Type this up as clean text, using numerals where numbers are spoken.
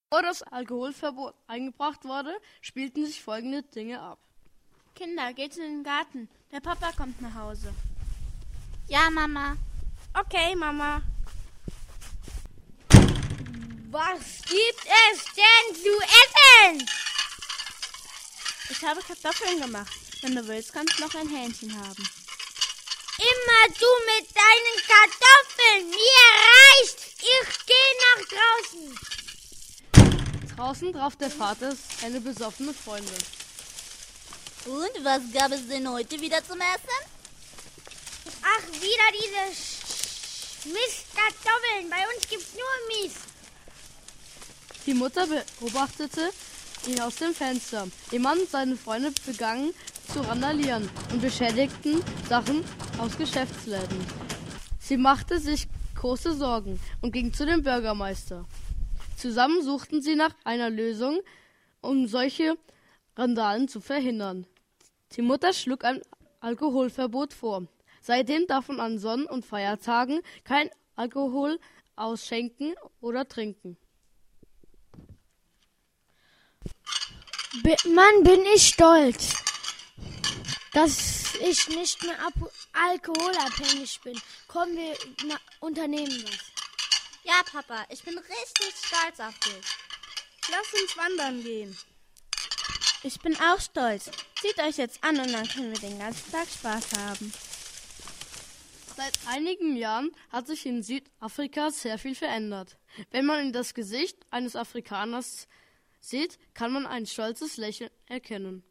Bevor das Alkoholverbot eingebracht wurde, spielten sich folgende Dinge ab. Kinder, geht in den Garten. Der Papa kommt nach Hause. Ja, Mama. Okay, Mama. Was gibt es denn zu essen? Ich habe Kartoffeln gemacht. Wenn du willst, kannst du noch ein Hähnchen haben. Immer du mit deinen Kartoffeln. Mir reicht. Ich gehe nach draußen. Draußen traf der Vater eine besoffene Freundin. Und was gab es denn heute wieder zum Essen? Ach, wieder diese Mistkartoffeln. Bei uns gibt's nur Mist. Die Mutter beobachtete ihn aus dem Fenster. Ihr Mann und seine Freunde begannen zu randalieren und beschädigten Sachen aus Geschäftsläden. Sie machte sich große Sorgen und ging zu dem Bürgermeister. Zusammen suchten sie nach einer Lösung, um solche Randalen zu verhindern. Die Mutter schlug ein Alkoholverbot vor. Seitdem darf man an Sonn- und Feiertagen kein Alkohol ausschenken oder trinken. Mann, bin ich stolz, dass ich nicht mehr alkoholabhängig bin. Komm, wir unternehmen was. Ja, Papa, ich bin richtig stolz auf dich. Lass uns wandern gehen. Ich bin auch stolz. Zieht euch jetzt an und dann können wir den ganzen Tag Spaß haben. Seit einigen Jahren hat sich in Südafrika sehr viel verändert. Wenn man in das Gesicht eines Afrikaners sieht, kann man ein stolzes Lächeln erkennen.